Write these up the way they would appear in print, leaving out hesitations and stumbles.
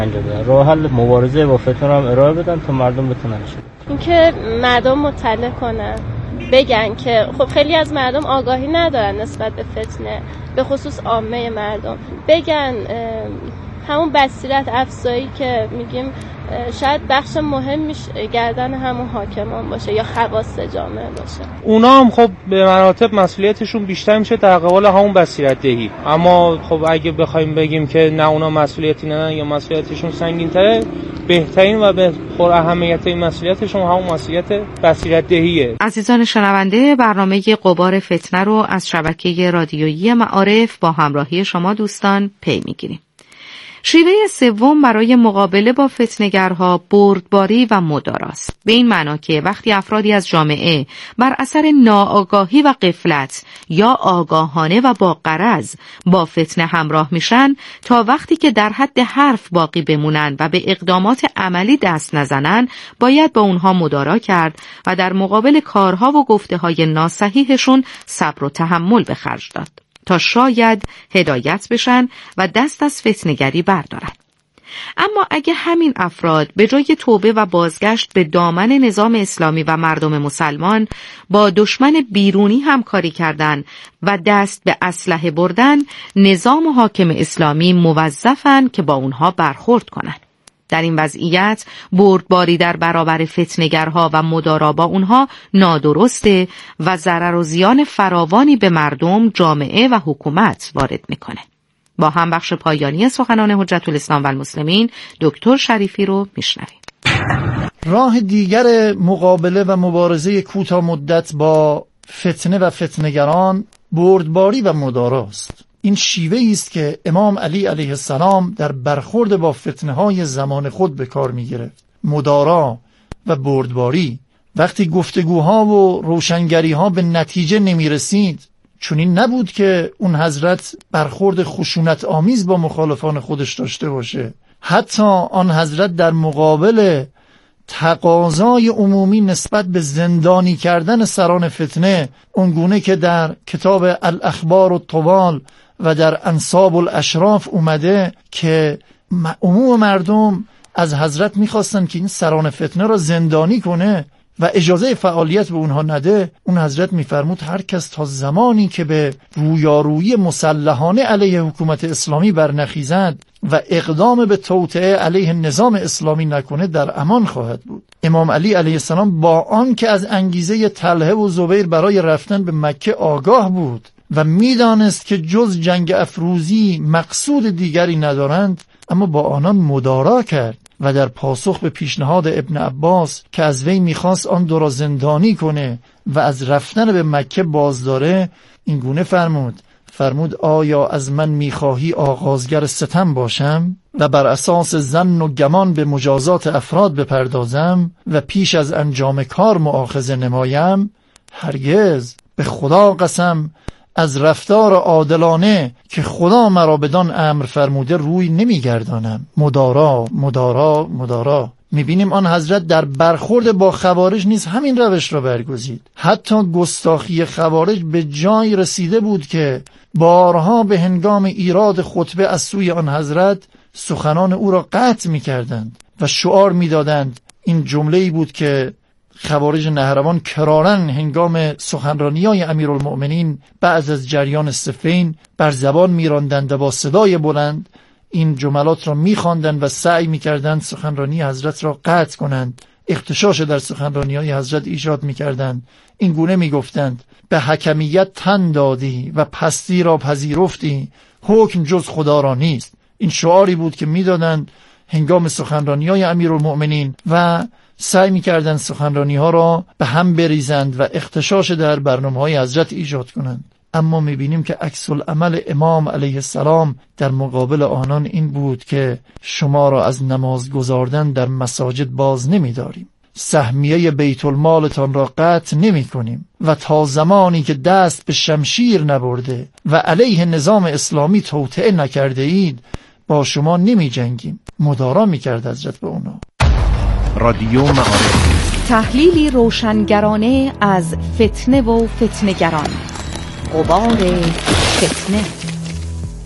راه حل مبارزه با فتنه رو هم ارائه بدن تا مردم بتونن اینکه مردم مطلع کنن، بگن که خب خیلی از مردم آگاهی ندارن نسبت به فتنه، به خصوص عامه مردم، بگن همون بصیرت افزایی که میگیم شاید بخش مهمیش گردن همون حاکمان باشه یا خواص جامعه باشه. اونا هم خب به مراتب مسئولیتشون بیشتر میشه در قبال همون بصیرت دهی، اما خب اگه بخوایم بگیم که نه اونا مسئولیتی ندارن یا مسئولیتشون سنگین‌تره، بهترین و به پر اهمیت این مسئولیتشون همون مسئولیت بصیرت دهیه. عزیزان شنونده، برنامه غبار فتنه رو از شبکه رادیویی معارف با همراهی شما دوستان پی میگیریم. شیوه سوم برای مقابله با فتنه‌گرها بردباری و مداراست. به این معنا که وقتی افرادی از جامعه بر اثر ناآگاهی و غفلت یا آگاهانه و با غرض با فتنه همراه میشن، تا وقتی که در حد حرف باقی بمونن و به اقدامات عملی دست نزنن، باید با اونها مدارا کرد و در مقابل کارها و گفته‌های ناصحیحشون صبر و تحمل به خرج داد تا شاید هدایت بشن و دست از فتنه‌گری بردارن. اما اگه همین افراد به جای توبه و بازگشت به دامن نظام اسلامی و مردم مسلمان با دشمن بیرونی همکاری کردن و دست به اسلحه بردن، نظام حاکم اسلامی موظفن که با اونها برخورد کنن. در این وضعیت بردباری در برابر فتنه‌گرها و مدارا با اونها نادرسته و ضرر و زیان فراوانی به مردم، جامعه و حکومت وارد میکنه. با هم بخش پایانی سخنان حجت الاسلام و المسلمین دکتر شریفی رو میشنویم. راه دیگر مقابله و مبارزه کوتاه مدت با فتنه و فتنه‌گران بردباری و مداراست. این شیوه‌ای است که امام علی علیه السلام در برخورد با فتنه‌های زمان خود به کار می‌گرفت. مدارا و بردباری. وقتی گفتگوها و روشنگری‌ها به نتیجه نمی‌رسید، چون این نبود که اون حضرت برخورد خشونت آمیز با مخالفان خودش داشته باشه. حتی آن حضرت در مقابل تقاضای عمومی نسبت به زندانی کردن سران فتنه، اونگونه که در کتاب الاخبار الطوال و در انساب الاشراف اومده که عموم مردم از حضرت میخواستن که این سران فتنه را زندانی کنه و اجازه فعالیت به اونها نده، اون حضرت میفرمود هر کس تا زمانی که به رویارویی مسلحانه علیه حکومت اسلامی برنخیزد و اقدام به توطئه علیه نظام اسلامی نکنه در امان خواهد بود. امام علی علیه السلام با آن که از انگیزه طلحه و زبیر برای رفتن به مکه آگاه بود و میدانست که جز جنگ افروزی مقصود دیگری ندارند، اما با آنان مدارا کرد و در پاسخ به پیشنهاد ابن عباس که از وی میخواست آن دو را زندانی کنه و از رفتن به مکه بازداره، این گونه فرمود آیا از من میخواهی آغازگر ستم باشم و بر اساس ظن و گمان به مجازات افراد بپردازم و پیش از انجام کار مؤاخذه نمایم؟ هرگز، به خدا قسم از رفتار عادلانه که خدا مرا بدان امر فرموده روی نمیگردانم. مدارا. میبینیم آن حضرت در برخورد با خوارج نیز همین روش را برگزید. حتی گستاخی خوارج به جای رسیده بود که بارها به هنگام ایراد خطبه از سوی آن حضرت سخنان او را قطع میکردند و شعار میدادند. این جمله‌ای بود که خوارج نهروان کرارن هنگام سخنرانی‌های امیرالمؤمنین بعد از جریان صفین بر زبان می‌راندند و با صدای بلند این جملات را می‌خواندند و سعی می‌کردند سخنرانی حضرت را قطع کنند، اغتشاش در سخنرانی‌های حضرت ایجاد می‌کردند. این گونه می‌گفتند به حکمیت تن دادی و پستی را پذیرفتی، حکم جز خدا را نیست. این شعاری بود که می‌دادند هنگام سخنرانی‌های امیرالمؤمنین و سعی می‌کردند سخنرانی‌ها را به هم بریزند و اغتشاش در برنامه‌های حضرت ایجاد کنند. اما می‌بینیم که عکس العمل امام علیه السلام در مقابل آنان این بود که شما را از نماز گزاردن در مساجد باز نمی‌داریم، سهمیه بیت المالتان را قطع نمی‌کنیم و تا زمانی که دست به شمشیر نبرده و علیه نظام اسلامی توطئه نکرده اید با شما نمی‌جنگیم. مدارا می‌کرد حضرت به اونا. رادیو معارف، تحلیلی روشنگرانه از فتنه و فتنه‌گران. غبار فتنه.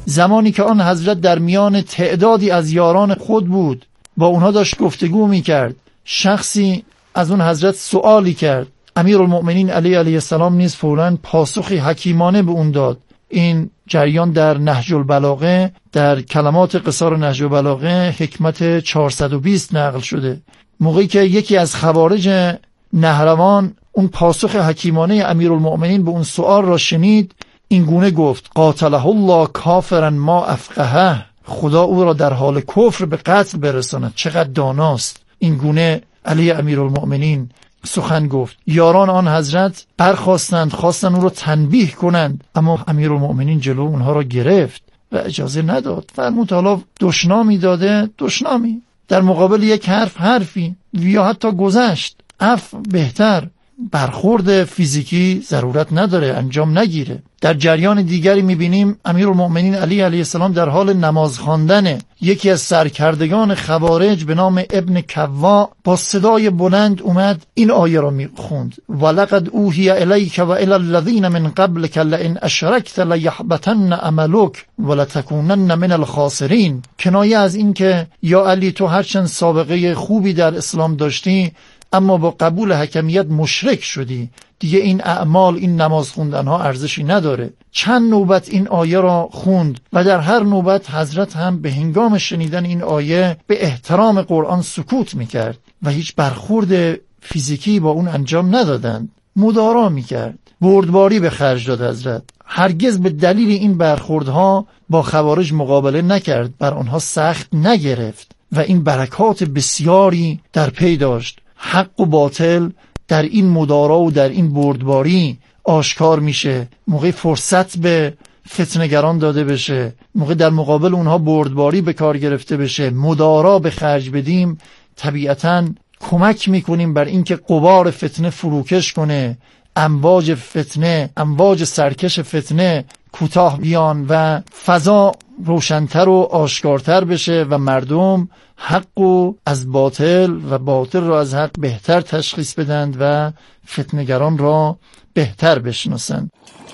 زمانی که آن حضرت در میان تعدادی از یاران خود بود، با اونها داشت گفتگو میکرد، شخصی از اون حضرت سوالی کرد. امیرالمؤمنین علی علیه السلام نیز فوراً پاسخی حکیمانه به اون داد. این جریان در نهج البلاغه، در کلمات قصار نهج البلاغه حکمت 420 نقل شده. موقعی که یکی از خوارج نهروان اون پاسخ حکیمانه امیرالمؤمنین به اون سوال را شنید، این گونه گفت: قاتله الله کافرا ما افقهه، خدا او را در حال کفر به قتل برساند، چقدر داناست. این گونه علی امیرالمؤمنین سخن گفت. یاران آن حضرت برخواستند، خواستند او را تنبیه کنند، اما امیرالمؤمنین جلو اونها را گرفت و اجازه نداد. فرمود حالا دشنامی داده، دشنامی، در مقابل یک حرف حرفی، یا حتی گذشت، عفو بهتر. برخورد فیزیکی ضرورت نداره انجام نگیره. در جریان دیگری میبینیم امیرالمؤمنین علی علیه السلام در حال نماز خواندن، یکی از سرکردگان خوارج به نام ابن کوا با صدای بلند اومد این آیه را میخوند: ولقد اوحی الیک و الی الذین من قبلک لئن اشرکت لیحبطن عملک ولتکونن من الخاسرین. کنایه از این که یا علی تو هرچند سابقه خوبی در اسلام داشتی، اما با قبول حکمیت مشرک شدی، دیگه این اعمال، این نماز خوندن ها ارزشی نداره. چند نوبت این آیه را خوند و در هر نوبت حضرت هم به هنگام شنیدن این آیه به احترام قرآن سکوت میکرد و هیچ برخورد فیزیکی با اون انجام ندادند. مدارا میکرد، بردباری به خرج داد. حضرت هرگز به دلیل این برخوردها با خوارج مقابله نکرد، بر آنها سخت نگرفت و این برکات بسیاری در پی داشت. حق و باطل در این مدارا و در این بردباری آشکار میشه. موقع فرصت به فتنه‌گران داده بشه، موقع در مقابل اونها بردباری به کار گرفته بشه، مدارا به خرج بدیم، طبیعتاً کمک میکنیم بر اینکه غبار فتنه فروکش کنه، امواج فتنه، امواج سرکش فتنه کوتاه بیان و فضا روشن‌تر و آشکارتر بشه و مردم حق و از باطل و باطل را از حق بهتر تشخیص بدند و فتنه‌گران را بهتر بشناسند.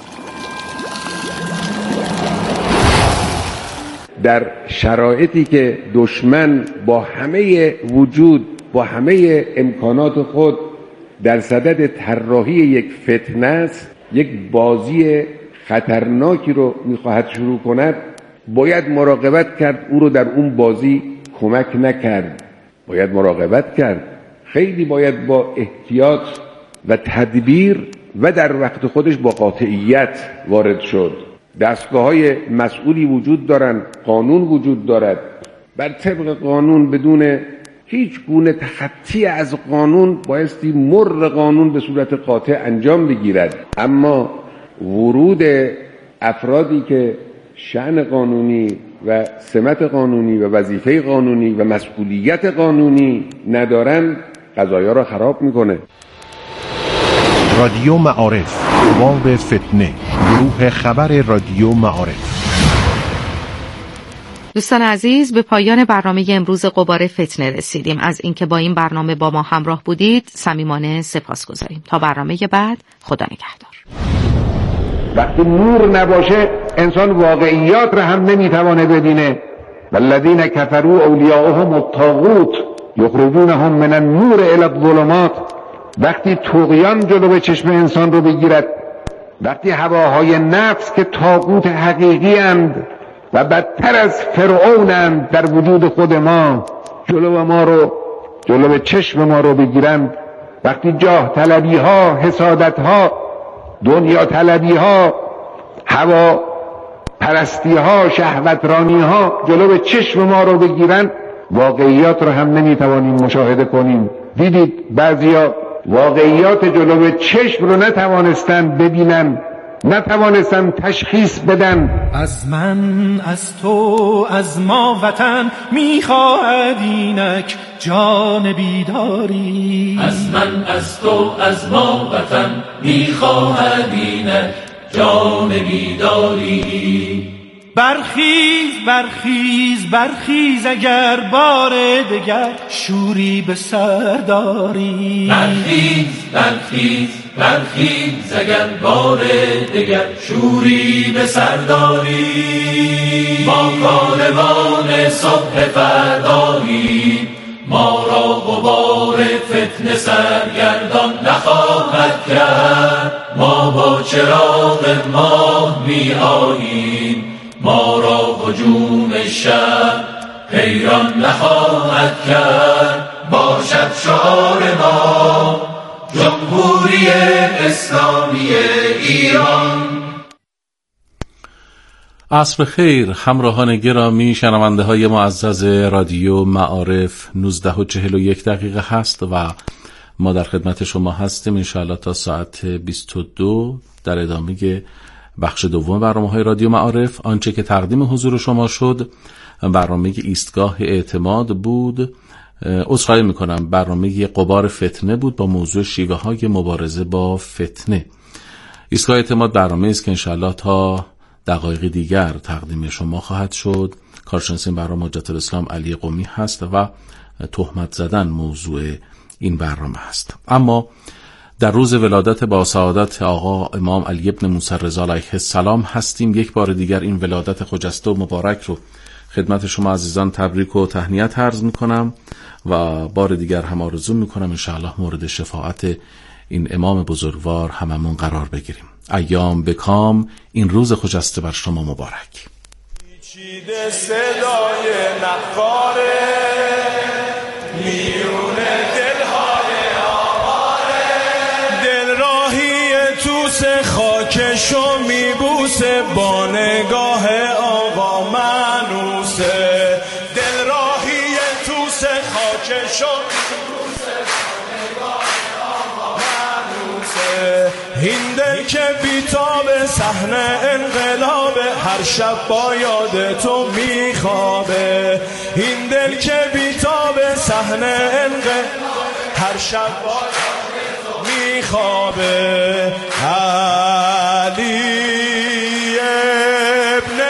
در شرایطی که دشمن با همه وجود، با همه امکانات خود در صدد طراحی یک فتنه است، یک بازی خطرناکی رو میخواهد شروع کند، باید مراقبت کرد او رو در اون بازی کمک نکرد، باید مراقبت کرد، خیلی باید با احتیاط و تدبیر و در وقت خودش با قاطعیت وارد شد. دستگاه‌های مسئولی وجود دارن، قانون وجود دارد، بر طبق قانون بدون هیچ گونه تخطی از قانون بایستی مر قانون به صورت قاطع انجام بگیرد. اما ورود افرادی که شأن قانونی و سمت قانونی و وظیفه قانونی و مسئولیت قانونی ندارن، قضایا را خراب میکنه. رادیو معارف، باب فتنه، گروه خبر رادیو معارف. دوستان عزیز، به پایان برنامه امروز غبار فتنه رسیدیم. از اینکه با این برنامه با ما همراه بودید صمیمانه سپاسگزاریم. تا برنامه بعد، خدا نگهدار. وقتی نور نباشه انسان واقعیات را هم نمیتوانه ببینه. والذین کفروا اولیاءهم الطاغوت یخرجونهم من النور الی الظلمات. وقتی طغیان جلو چشم انسان رو بگیرد، وقتی هواهای نفس که طاغوت حقیقی اند و بدتر از فرعونند در وجود خود ما، جلو چشم ما رو بگیرند، وقتی جاه طلبی ها، حسادت ها، دنیا طلبی ها، هوا پرستی ها، شهوترانی ها جلو چشم ما رو بگیرند، واقعیات رو هم نمیتوانیم مشاهده کنیم. دیدید بعضیا واقعیات جلو چشم رو نتوانستن ببینن، نتوانستن تشخیص بدن. از من، از تو، از ما وطن میخواهد اینک جان بیداری. از من، از تو، از ما وطن میخواهد اینک جان بیداری. برخیز برخیز برخیز اگر بار دگر شوری به سر داری. برخیز برخیز برخیز اگر بار دگر شوری به سر داری. ما کاروان صبح فرداییم، ما را غبار فتنه سرگردان نخواهد کرد. ما با چراغ ماه می آییم، ما را هجوم شب حیران نخواهد کرد. باشد شعار ما جمهوری اسلامی ایران. عصر خیر همراهان گرامی، شنونده های معزز رادیو معارف. 19:41 هست و ما در خدمت شما هستیم انشاءالله تا ساعت 22 در ادامه بخش دوم برنامه‌های رادیو معارف. آنچه که تقدیم حضور شما شد برنامه ایستگاه اعتماد بود. عذرخواهی میکنم، برنامه غبار فتنه بود با موضوع شیوه‌های مبارزه با فتنه. ایستگاه اعتماد برنامه است که انشاءالله تا دقایق دیگر تقدیم شما خواهد شد. کارشناس برنامه حجت الاسلام علی قمی هست و تهمت زدن موضوع این برنامه هست. اما در روز ولادت با سعادت آقا امام علی ابن موسی رضا علیه السلام هستیم. یک بار دیگر این ولادت خجسته و مبارک رو خدمت شما عزیزان تبریک و تهنیت عرض میکنم و بار دیگر هم آرزو میکنم انشاءالله مورد شفاعت این امام بزرگوار هممون قرار بگیریم. ایام بکام، این روز خجسته بر شما مبارک. پیچیده صدای نقاره میون دلهای آواره، دل راهی توس خاکشو میبوسه با نگاه آقا منوسه. دل راهی توس خاکشو میبوسه با نگاه آقا منوسه. این دل که بیتاب صحنه انقلاب، هر شب با یاد تو میخوابه. این دل که بیتاب صحنه انقلاب، هر شب با یاد تو میخوابه. علی ابن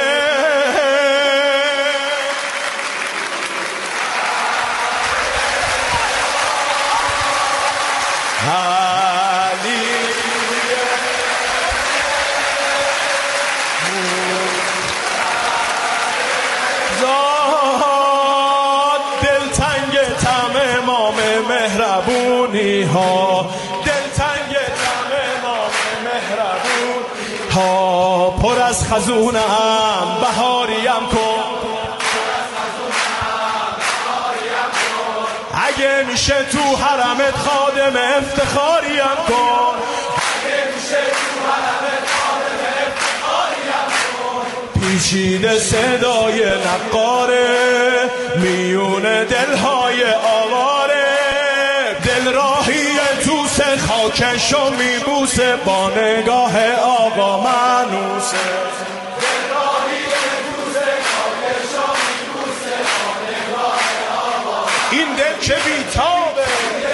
مهربونی ها، دلتنگ دم امام مهربون ها. پر از خزونم بهاریم کن، اگه میشه تو حرمت خادم افتخاریم کن. اگه میشه تو حرمت خادم افتخاریم کن. پیچیده صدای نقاره میون دلهای آواره، دل راهی توس خاکشو میبوسه با نگاه آقا منوسه. دل راهی توس خاکشو میبوسه با نگاه آقا. این دل که بیتابه،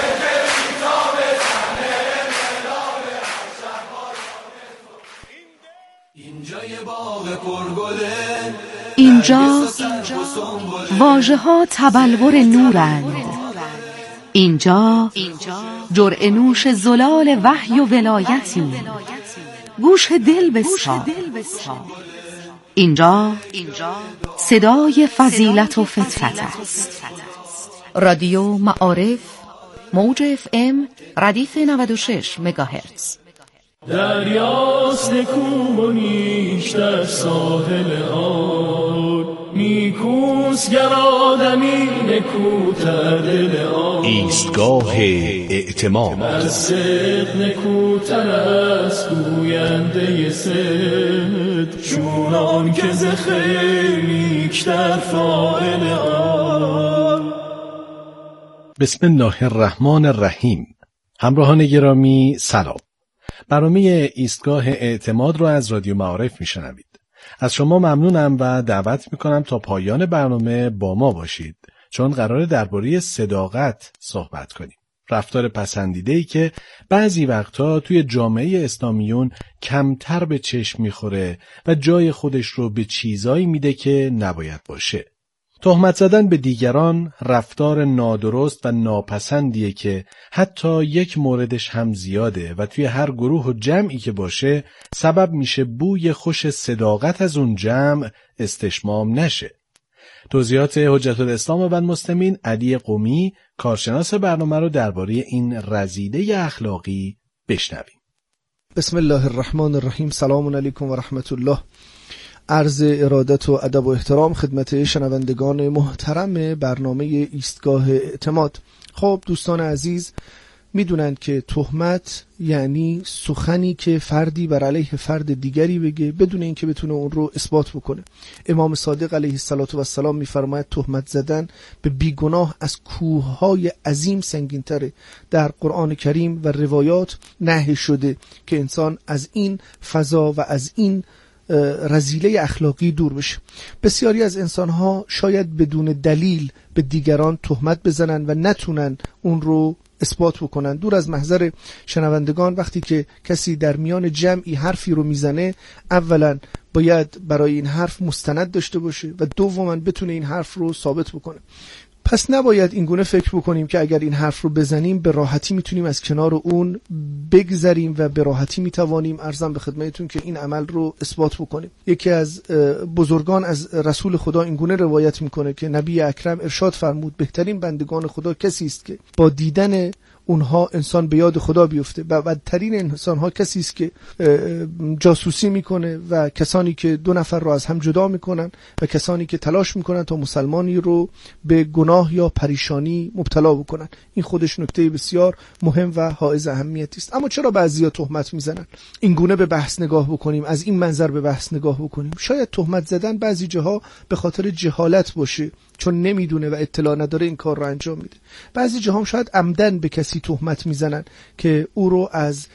اینجا یه باغ پرگله، اینجا واژه ها تبلور نورند. اینجا جرعه نوش زلال وحی و ولایتی. گوش دل بسپار. اینجا صدای فضیلت و فطرت است. رادیو معارف، موج FM ردیف 96 مگاهرتز. دریاست نکومونیش در ساحل آن، نیکوست گر آدمی نکوتر دل آن. ایستگاه اعتماد از صدق نکوتر است گوینده صدق، چونان که ز خیر نیکتر فاعل آن. بسم الله الرحمن الرحیم. همراهان گرامی سلام. برنامه ایستگاه اعتماد رو از رادیو معارف میشنوید. از شما ممنونم و دعوت میکنم تا پایان برنامه با ما باشید، چون قراره درباره صداقت صحبت کنیم. رفتار پسندیده‌ای که بعضی وقتا توی جامعه اسلامیون کمتر به چشم میخوره و جای خودش رو به چیزایی میده که نباید باشه. تهمت زدن به دیگران رفتار نادرست و ناپسندیه که حتی یک موردش هم زیاده و توی هر گروه و جمعی که باشه سبب میشه بوی خوش صداقت از اون جمع استشمام نشه. توضیحات حجت الاسلام و المسلمین علی قمی کارشناس برنامه رو درباره این رذیله اخلاقی بشنویم. بسم الله الرحمن الرحیم. سلام علیکم و رحمت الله. عرض ارادت و ادب و احترام خدمت شنوندگان محترم برنامه ایستگاه اعتماد. خب دوستان عزیز، میدونند که تهمت یعنی سخنی که فردی بر علیه فرد دیگری بگه بدون اینکه بتونه اون رو اثبات بکنه. امام صادق علیه السلام میفرماید تهمت زدن به بیگناه از کوههای عظیم سنگین تره. در قرآن کریم و روایات نهی شده که انسان از این فضا و از این رذیله اخلاقی دور بشه. بسیاری از انسانها شاید بدون دلیل به دیگران تهمت بزنن و نتونن اون رو اثبات بکنن. دور از محضر شنوندگان، وقتی که کسی در میان جمعی حرفی رو میزنه، اولا باید برای این حرف مستند داشته باشه و دوما بتونه این حرف رو ثابت بکنه. پس نباید این گونه فکر بکنیم که اگر این حرف رو بزنیم به راحتی میتونیم از کنار اون بگذریم و به راحتی میتوانیم عرضم به خدمتتون که این عمل رو اثبات بکنیم. یکی از بزرگان از رسول خدا این گونه روایت میکنه که نبی اکرم ارشاد فرمود بهترین بندگان خدا کسی است که با دیدن اونها انسان به یاد خدا بیفته و بدترین انسانها کسی است که جاسوسی میکنه و کسانی که دو نفر رو از هم جدا میکنن و کسانی که تلاش میکنن تا مسلمانی رو به گناه یا پریشانی مبتلا بکنن. این خودش نکته بسیار مهم و حائز اهمیتی است. اما چرا بعضیا تهمت میزنن؟ این گونه به بحث نگاه بکنیم، از این منظر به بحث نگاه بکنیم. شاید تهمت زدن بعضی جاها به خاطر جهالت باشه، چون نمیدونه و اطلاع نداره این کار رو انجام میده. بعضی جاها شاید عمدن به کسی تهمت میزنن که او رو از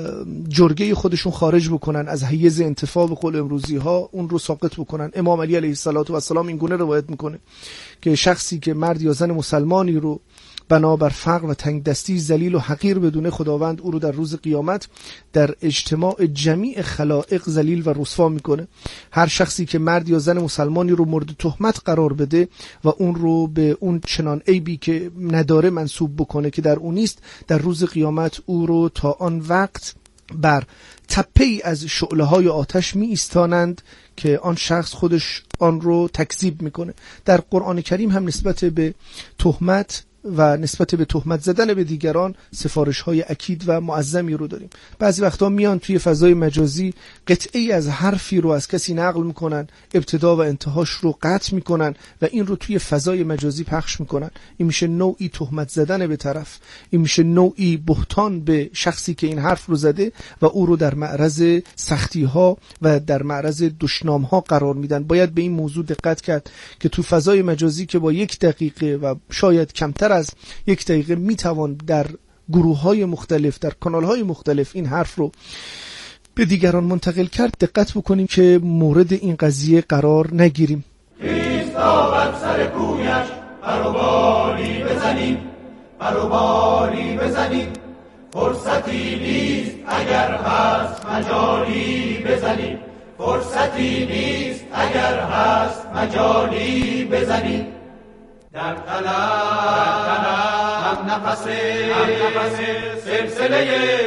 جرگه خودشون خارج بکنن، از حیز انتفاع به قول امروزی ها اون رو ساقط بکنن. امام علی علیه السلام این گونه روایت میکنه که شخصی که مرد یا زن مسلمانی رو بنابر فقر و تنگ دستی ذلیل و حقیر بدونه، خداوند او رو در روز قیامت در اجتماع جمیع خلائق ذلیل و رسوا میکنه. هر شخصی که مرد یا زن مسلمانی رو مورد تهمت قرار بده و اون رو به اون چنان عیبی که نداره منسوب بکنه که در اون نیست، در روز قیامت او رو تا آن وقت بر تپه‌ای از شعله‌های آتش می ایستانند که آن شخص خودش آن رو تکذیب میکنه. در قرآن کریم هم نسبت به تهمت و نسبت به تهمت زدن به دیگران سفارش‌های اکید و معظمی رو داریم. بعضی وقتا میان توی فضای مجازی قطعی از حرفی رو از کسی نقل میکنن، ابتدا و انتهاش رو قطع میکنن و این رو توی فضای مجازی پخش میکنن. این میشه نوعی تهمت زدن به طرف، این میشه نوعی بهتان به شخصی که این حرف رو زده و او رو در معرض سختی‌ها و در معرض دشنام‌ها قرار میدن. باید به این موضوع دقت کرد که تو فضای مجازی که با 1 دقیقه و شاید کمتر از 1 دقیقه میتوان در گروه‌های مختلف، در کانال‌های مختلف این حرف رو به دیگران منتقل کرد. دقت بکنیم که مورد این قضیه قرار نگیریم. ایستاد سر کویش براباری بزنیم، براباری بزنیم، فرصتی نیست اگر هست مجالی بزنیم، فرصتی نیست اگر هست مجالی بزنیم. در طلب هم نفس سلسله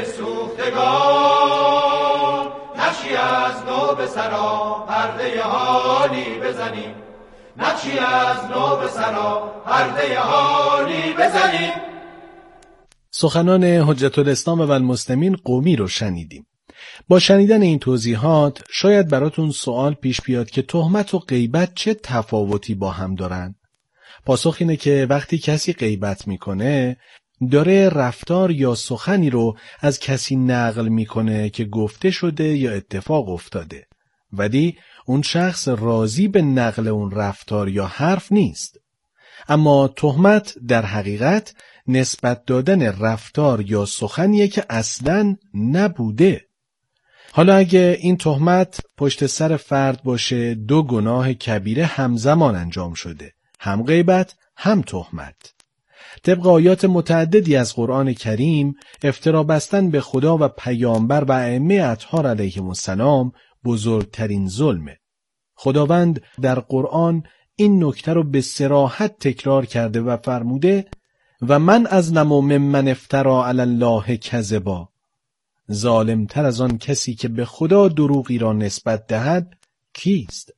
سوختگان، نقشی از نو به سرا پرده حالی بزنیم، نقشی از نو به سرا پرده حالی بزنیم. سخنان حجت الاسلام و المسلمین قمی رو شنیدیم. با شنیدن این توضیحات شاید براتون سوال پیش بیاد که تهمت و غیبت چه تفاوتی با هم دارن؟ پاسخ اینه که وقتی کسی غیبت میکنه داره رفتار یا سخنی رو از کسی نقل میکنه که گفته شده یا اتفاق افتاده، ولی اون شخص راضی به نقل اون رفتار یا حرف نیست. اما تهمت در حقیقت نسبت دادن رفتار یا سخنیه که اصلاً نبوده. حالا اگه این تهمت پشت سر فرد باشه، 2 گناه کبیره همزمان انجام شده، هم غیبت هم تهمت. طبق آیات متعددی از قرآن کریم افترا بستن به خدا و پیامبر و ائمه اطهار علیهم السلام بزرگترین ظلمه. خداوند در قرآن این نکته رو به صراحت تکرار کرده و فرموده و من اظلم ممن افترا علی الله کذبا، ظالمتر از آن کسی که به خدا دروغی را نسبت دهد کیست؟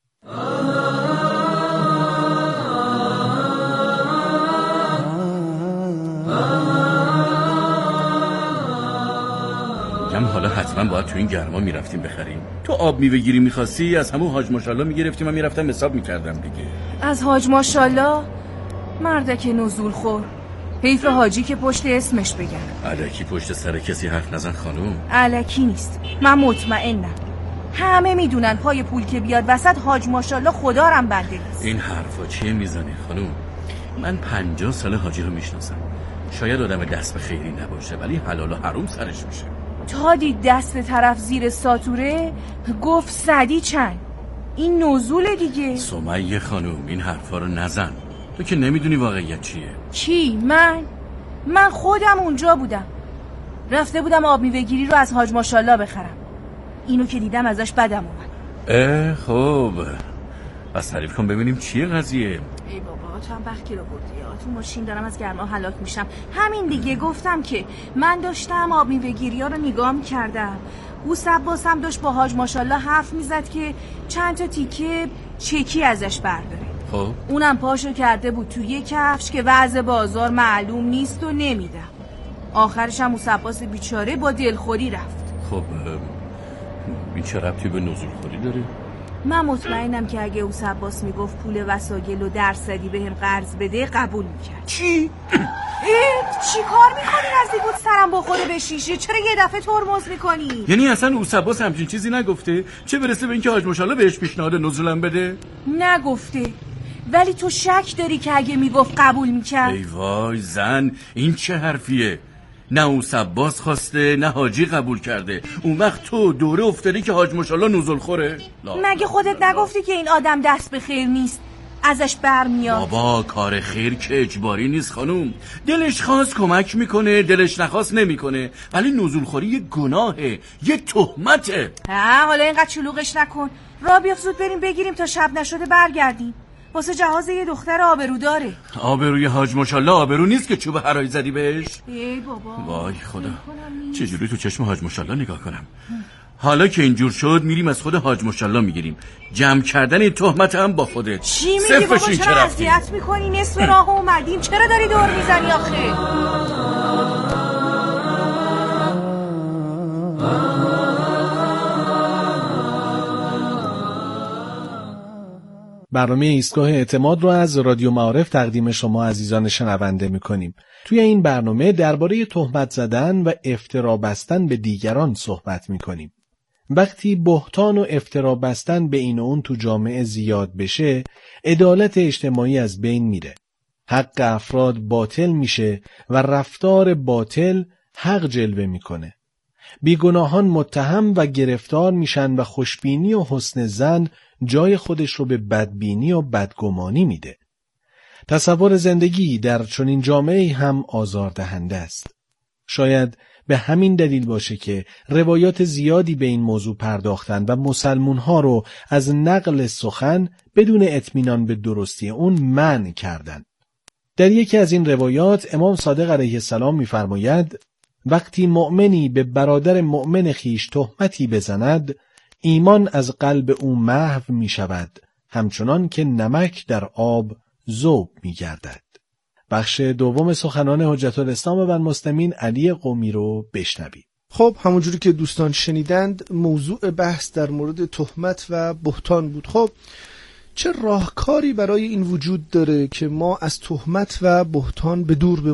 حالا حتما باید تو این گرما میرفتیم بخریم. تو آب میوه گیری میخواستی از همون حاج ماشاءالله میگرفتیم و میرفتم حساب میکردم دیگه. از حاج ماشاءالله؟ مردک نزول خور، حیف حاجی که پشت اسمش بگن. الکی پشت سر کسی حرف نزن خانوم. الکی نیست، من مطمئنم. همه میدونن پای پول که بیاد وسط حاج ماشاءالله خدارم بنده نیست. این حرفا چیه میزنی خانوم؟ من 50 سال حاجی رو میشناسم. شاید آدم دست به خیری نباشه ولی حلال و حروم سرش میشه. تا دید دست طرف زیر ساتوره گفت صدی چند. این نزول دیگه. سمیه خانوم این حرفا رو نزن. تو که نمیدونی واقعیت چیه. چی؟ من خودم اونجا بودم. رفته بودم آب میوه گیری رو از حاج ماشاءالله بخرم. اینو که دیدم ازش بدم اومد. خب بس تعریف کن ببینیم چیه قضیه. ای بابا تو هم بخکی رو بردی. تو ماشین دارم از گرما هلاک میشم. همین دیگه گفتم که من داشتم آب میوه گیری‌ها رو نگاه می‌کردم. او عباس هم داشت با حاج ماشاءالله حرف میزد که چند تا تیکه چکی ازش برداره. خب اونم پاشو کرده بود توی یه کفش که وضع بازار معلوم نیست و نمیدم. آخرش هم عباس بیچاره با دلخوری رفت. خب این چه ربطی به نزول خوری داره؟ من مطمئنم که اگه عباس میگفت پول وسایل و درصدی بهم قرض بده قبول میکرد. چی؟ چی کار میکنی نزدیک بود سرم بخوره به شیشه؟ چرا یه دفعه ترمز میکنی؟ یعنی اصلا عباس همچین چیزی نگفته؟ چه برسه به اینکه حاج ماشاءالله بهش پیشنهاد نزولم بده؟ نگفته، ولی تو شک داری که اگه میگفت قبول میکرد؟ ای وای زن، این چه حرفیه؟ نه عباس خواسته نه حاجی قبول کرده. اون وقت تو دوره افتادی که حاج ماشاءالله نزول خوره؟ مگه خودت نگفتی که این آدم دست به خیر نیست، ازش برمیاد؟ بابا کار خیر که اجباری نیست خانوم. دلش خواست کمک میکنه، دلش نخواست نمیکنه. ولی نزول خوری یه گناهه، یه تهمته. حالا اینقدر چلوغش نکن. را بیفت زود بریم بگیریم تا شب نشده برگردیم. واسه جهاز یه دختر آبرو داره. آبروی حاج ماشاءالله آبرو نیست که چوب هرایی زدی بهش؟ ای بابا وای خدا، چجوری تو چشم حاج ماشاءالله نگاه کنم؟ حالا که اینجور شد میریم از خود حاج ماشاءالله میگیریم. جمع کردن این تهمت هم با خودت. چی میگی بابا؟ چرا اذیت میکنی؟ نصف راه اومدیم، چرا داری دور میزنی آخه؟ برنامه ایستگاه اعتماد رو از رادیو معارف تقدیم شما عزیزان شنونده میکنیم. توی این برنامه درباره تهمت زدن و افترا بستن به دیگران صحبت میکنیم. وقتی بهتان و افترا بستن به این و اون تو جامعه زیاد بشه، عدالت اجتماعی از بین میره. حق افراد باطل میشه و رفتار باطل حق جلوه میکنه. بیگناهان متهم و گرفتار میشن و خوشبینی و حسن ظن جای خودش رو به بدبینی و بدگمانی میده. تصور زندگی در چنین جامعه‌ای هم آزاردهنده است. شاید به همین دلیل باشه که روایات زیادی به این موضوع پرداختن و مسلمان‌ها رو از نقل سخن بدون اطمینان به درستی اون منع کردن. در یکی از این روایات امام صادق علیه السلام می‌فرماید وقتی مؤمنی به برادر مؤمن خیش تهمتی بزند، ایمان از قلب او محو می شود، همچنان که نمک در آب ذوب می گردد. بخش دوم سخنان حجت الاسلام و المسلمین علی قمی رو بشنوید. خب همونجوری که دوستان شنیدند موضوع بحث در مورد تهمت و بهتان بود. خب چه راهکاری برای این وجود داره که ما از تهمت و بهتان به دور بمونیم؟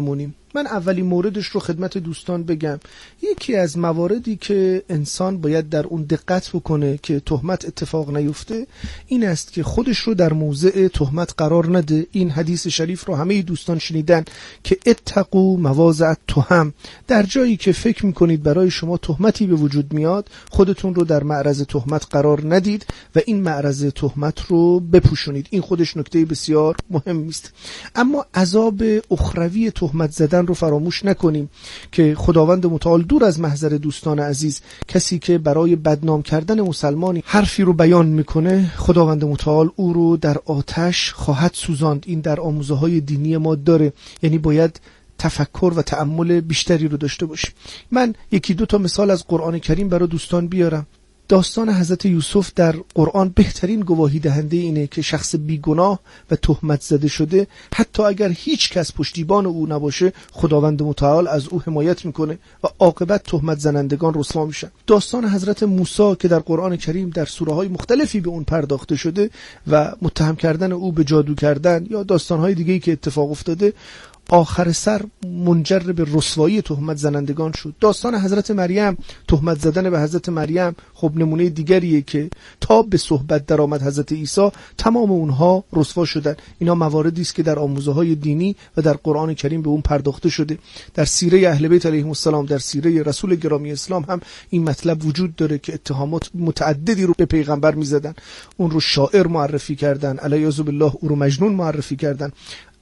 من اولین موردش رو خدمت دوستان بگم. یکی از مواردی که انسان باید در اون دقت بکنه که تهمت اتفاق نیفته این است که خودش رو در موضع تهمت قرار نده. این حدیث شریف رو همه دوستان شنیدن که اتقوا مواضع التهم. در جایی که فکر میکنید برای شما تهمتی به وجود میاد، خودتون رو در معرض تهمت قرار ندید و این معرض تهمت رو بپوشونید. این خودش نکته بسیار مهمی است. اما عذاب اخروی تهمت زدن رو فراموش نکنیم که خداوند متعال دور از محضر دوستان عزیز کسی که برای بدنام کردن مسلمانی حرفی رو بیان میکنه، خداوند متعال او رو در آتش خواهد سوزاند. این در آموزه های دینی ما داره، یعنی باید تفکر و تأمل بیشتری رو داشته باشیم. من یکی دو تا مثال از قرآن کریم برای دوستان بیارم. داستان حضرت یوسف در قرآن بهترین گواهی دهنده اینه که شخص بیگناه و تهمت زده شده، حتی اگر هیچ کس پشتیبان او نباشه، خداوند متعال از او حمایت میکنه و عاقبت تهمت زنندگان رسوا میشن. داستان حضرت موسی که در قرآن کریم در سوره های مختلفی به اون پرداخته شده و متهم کردن او به جادو کردن یا داستان های دیگه‌ای که اتفاق افتاده، آخر سر منجر به رسوایی تهمت زنندگان شد. داستان حضرت مریم، تهمت زدن به حضرت مریم، خب نمونه دیگریه که تا به صحبت در آمد حضرت عیسی تمام اونها رسوا شدن. اینا مواردی است که در آموزه های دینی و در قرآن کریم به اون پرداخته شده. در سیره اهل بیت علیهم السلام، در سیره رسول گرامی اسلام هم این مطلب وجود داره که اتهامات متعددی رو به پیغمبر میزدن. اون رو شاعر معرفی کردن، علیاذ بالله او رو مجنون معرفی کردن.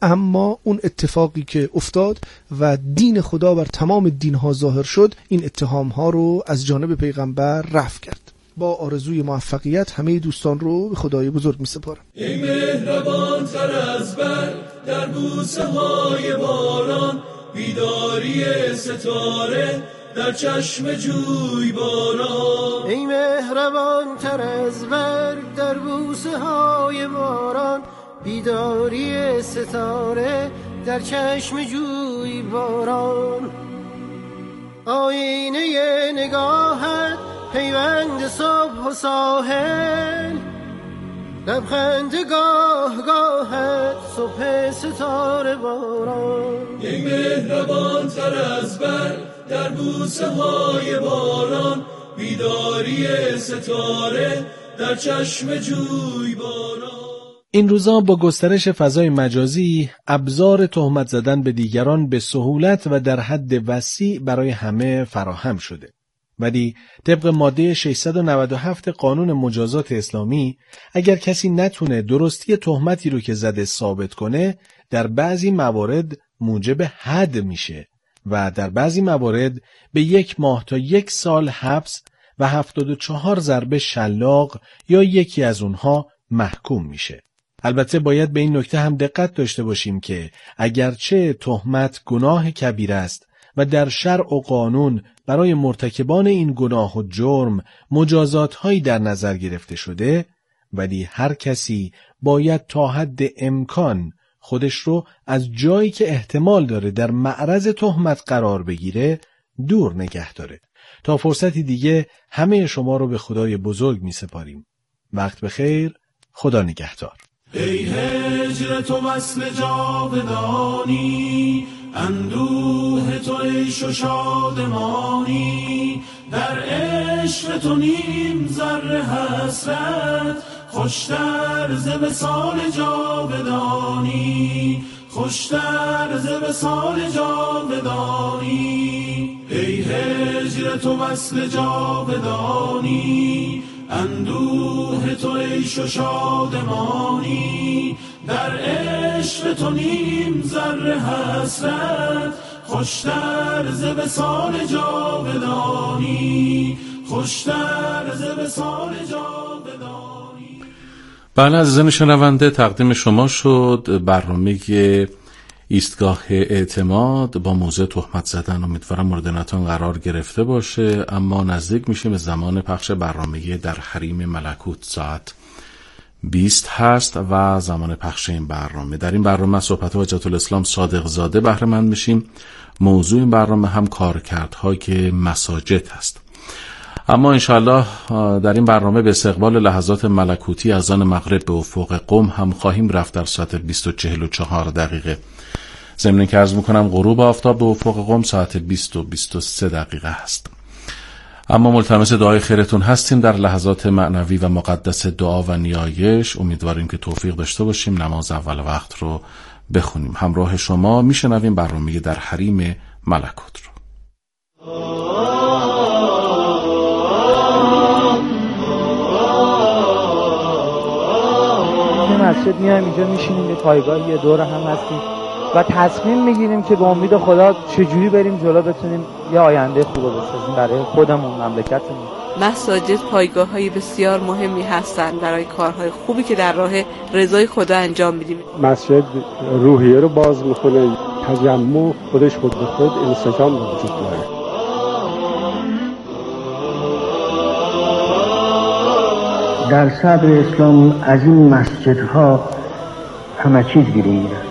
اما اون اتفاقی که افتاد و دین خدا بر تمام دینها ظاهر شد، این اتهامها رو از جانب پیغمبر رفع کرد. با آرزوی موفقیت همه دوستان رو به خدای بزرگ می سپارم. ای مهربان تر از برق در بوسه های باران، بیداری ستاره در چشم جوی باران. ای مهربان تر از برق در بوسه های باران، بیداری ستاره در چشم جوی باران. آینه نگاهت پیوند صبح و ساحل، لبخند گاه گاهت صبح ستاره باران. ای مهربان تر از برق در بوسه های باران، بیداری ستاره در چشم جوی باران. این روزا با گسترش فضای مجازی ابزار تهمت زدن به دیگران به سهولت و در حد وسیع برای همه فراهم شده. ولی طبق ماده 697 قانون مجازات اسلامی، اگر کسی نتونه درستی تهمتی رو که زده ثابت کنه، در بعضی موارد موجب حد میشه و در بعضی موارد به 1 ماه تا 1 سال حبس و 74 ضربه شلاق یا یکی از اونها محکوم میشه. البته باید به این نکته هم دقت داشته باشیم که اگرچه تهمت گناه کبیر است و در شرع و قانون برای مرتکبان این گناه و جرم مجازات‌هایی در نظر گرفته شده، ولی هر کسی باید تا حد امکان خودش رو از جایی که احتمال داره در معرض تهمت قرار بگیره دور نگه داره. تا فرصتی دیگه همه شما رو به خدای بزرگ می سپاریم. وقت بخیر، خدا نگهدار. ای هجر تو وصل جاودانی، اندوه تو عیش و شادمانی، در عشق تو نیم ذره حسرت، خوشتر ز وصال جاودانی، خوشتر ز وصال جاودانی. ای هجر تو وصل جاودانی، اندوه تو عیش و شادمانی، در عشق تو نیم ذره حسرت، خوشتر ز وصال جاودانی، خوشتر ز وصال جاودانی. بله عزیزان شنونده، تقدیم شما شد برنامه ایستگاه اعتماد با موضوع تهمت زدن. امیدوارم مورد نظرتون قرار گرفته باشه. اما نزدیک میشه به زمان پخش برنامه در حریم ملکوت. ساعت 20 هست و زمان پخش این برنامه. در این برنامه صحبت حجت الاسلام صادق زاده بهره مند میشیم. موضوع این برنامه هم کارکردهای مساجد هست. اما انشاءالله در این برنامه به استقبال لحظات ملکوتی از آن مغرب به افق قم هم خواهیم رفت در ساعت 20:44. ضمن که عرض میکنم غروب آفتاب به افق قم ساعت 20 و 23 دقیقه هست. اما ملتمس دعای خیرتون هستیم در لحظات معنوی و مقدس دعا و نیایش. امیدواریم که توفیق داشته باشیم نماز اول وقت رو بخونیم. همراه شما میشنویم برنامه در حریم ملکوت رو. مسجد میایم اینجا میشینیم، یه پایگاه یه دور هم هستیم و تصمیم میگیریم که به امید خدا چجوری بریم جلو، بتونیم یه آینده خوب بسازیم برای خودمون، مملکتمون. مساجد پایگاه‌های بسیار مهمی هستند برای کارهای خوبی که در راه رضای خدا انجام میدیم. مسجد روحیه رو باز میکنه، تجمع خودش خود به خود انسجام به وجود میاره. در صدر اسلام از این مسجدها همه چیز گیره می‌گیرد.